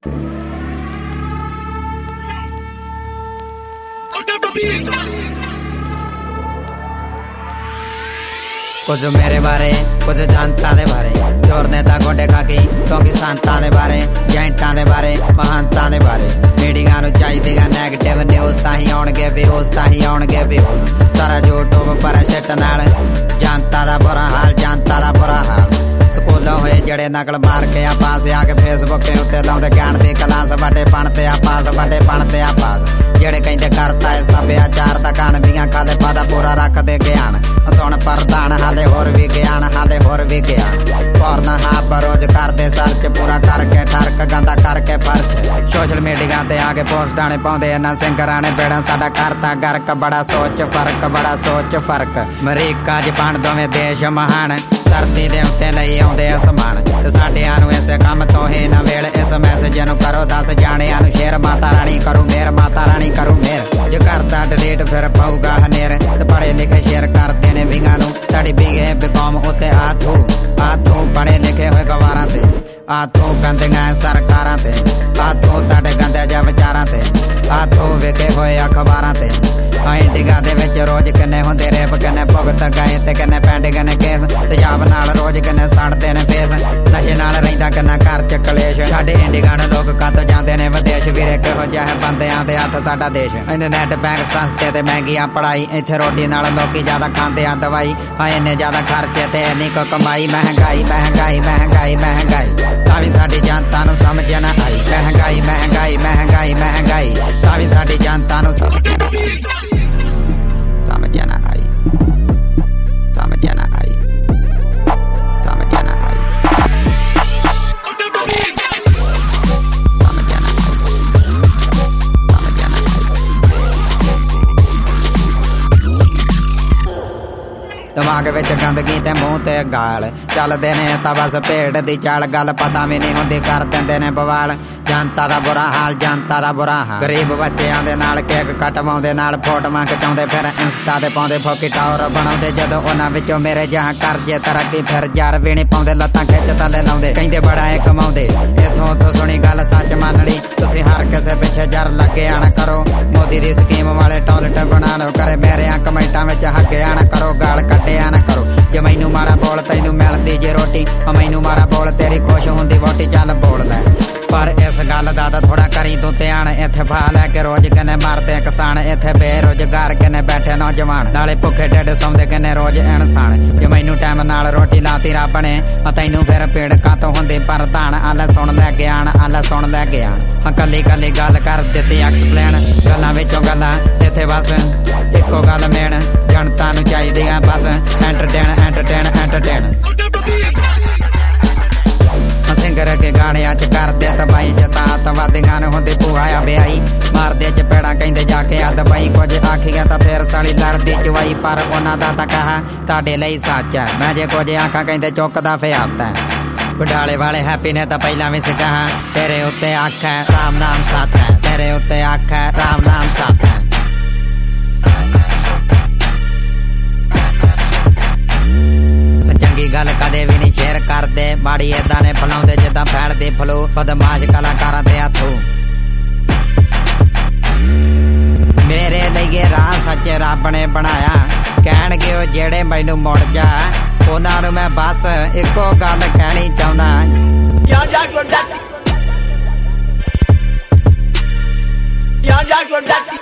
कुछ मेरे बारे कुछ जानता दे बारे चोर नेता गोडे खाकी क्योंकि सांता दे बारे जैंटा दे बारे महानता दे बारे मीडिया नूं चाहिदी नैगेटिव न्यूज़ ताही आउणगे व्यूज़ ताही आउणगे व्यूज़ सारा यूट्यूब पर शिट नाल जनता दा बुरा हाल जनता दा बुरा हाल स्कूलों होए जड़े नकल मार के आ पास आके फेसबुक के उत्ते लाउंदे ज्ञान दी क्लास वड्डे पढ़ते आ पास वड्डे पढ़ते आ पास जेड़े कहंदे करता है सभ्याचार दा कान बियां खादे पादा पूरा रखदे ज्ञान सुण प्रधान हाले होर भी ज्ञान हाले होर भी ज्ञान फौरन हाँ बरोज करदे सर्च पूरा करके ठरक गंदा करके फर्च सोशल मीडिया ते आके पोस्ट आने पाउंदे इन्हां सिंगरां ने बेड़ा साडा करता गर्क बड़ा सोच फर्क अमरीका जापान दोवें देश महान धरती दे उत्ते लई आउंदे आसमान ते साडियां नूं इस काम तो ही ना वेल इस मैसेज नूं करो 10 जाणियां नूं शेयर माता रानी करूं मेर जे करता डिलीट फिर पाऊगा हनेर ते पढ़े लिखे शेयर करदे ने विंगां नूं तड़ी बीए बीकॉम उत्ते आथू पढ़े लिखे होए गवारां ते आथू गंदियां सरकारां ते आथू ताडे गंदे जा विचारां ते आथू विके होए अखबारां ते इंडिया दे विच रोज किन्ने हुंदे रेप किन्ने भुगत गए ते किन्ने पैंडे किन्ने केस तेजाब नाल रोज किन्ने सड़दे ने फेस नशे नाल रहिंदा किन्ना घर च कलेश साडे इंडिया ने लोग कद जांदे ने विदेश वीरे किहो जिहा है बंदियां दे हत्थ साडा देश इंटरनेट बैंक सस्ते ते महंगियां पढ़ाई इत्थे रोटी नाल लोकी ज्यादा खांदे आ दवाई इन्ने ज्यादा खर्चे ते इन्नी को कमाई महंगाई तावी साडी जनता नूं समझ ना आई महंगाई तावी साडी जनता नूं समझ ना आई दिमाग विच गंदगी ते मूंह ते गाल चलदे ने तां बस भेड़ दी चाल गल पता भी नहीं हुंदी कर दिंदे ने बवाल जनता दा बुरा हाल गरीब बच्चियां दे नाल केक कटवाउंदे नाल फोटोआं खिचाउंदे फिर इंस्टा ते पाउंदे फोकी टावर बनाउंदे जदों उन्हां विचों मेरे जहां करजे तरक्की फिर जार भी नहीं पाउंदे लत्तां खिच थल्ले लाउंदे कहंदे बड़ा है कमाउंदे इथों उथों सुणी गल सच मान ली तुसीं हर किसे पिछे जर लगे आना करो मोदी दी स्कीम वाले टॉयलेट बना लो करे मेरे कमेंटां विच हगे आना करो गाल ना करो जे मैनू माड़ा बोल तैनू मिलदी जे रोटी मैनू माड़ा बोल तेरी खुश हुंदी वोटी चल बोल लै पर इस गल दा थोड़ा करी तू ध्यान इत्थे भा लैके रोज किन्ने मरदे किसान इत्थे बेरोजगार किन्ने बैठे नौजवान नाले भुखे ढिड सौंदे किन्ने रोज इंसान जे मैनू टाइम नाल रोटी लाती रब ने तैनू फिर पीड़ कातों हुंदी प्रधान आले सुन लै ज्ञान कल्ली गल कर दित्ती एक्सप्लेन गल्लां विचों गल्लां इत्थे बस इक्को गल मेन जनता नूं चाहीदी आ बस एंटरटेन सिंगर के गाने च करदे तबाही जता अतवादियां ने हुंदी भूआ ब्याई मारदे चपेड़ा कहंदे जाके अद बई कुछ आखियां तां फिर साली लड़दी चवाई पर उन्हां दा तां कहा तुहाडे लई सच है मैं जे कुछ आखां कहंदे चुकदा फियाता है बुढ़ाले वाले हैप्पी ने तां पहलां भी कहा तेरे उत्ते अख है राम नाम साथ है तेरे उत्ते अख है राम नाम साथ है चंगी गल कदे भी नहीं शेयर करदे माड़ी इदां ने फलाउंदे जिद्दां फैलदी फ्लू बदमाश कलाकारां ते हत्थू मेरे लिए राह सच्चे रब ने बनाया कहणगे ओ जेड़े मैनू मुड़ जा उन्हां नूं मैं बस इक्को गल कहनी चाहुंदा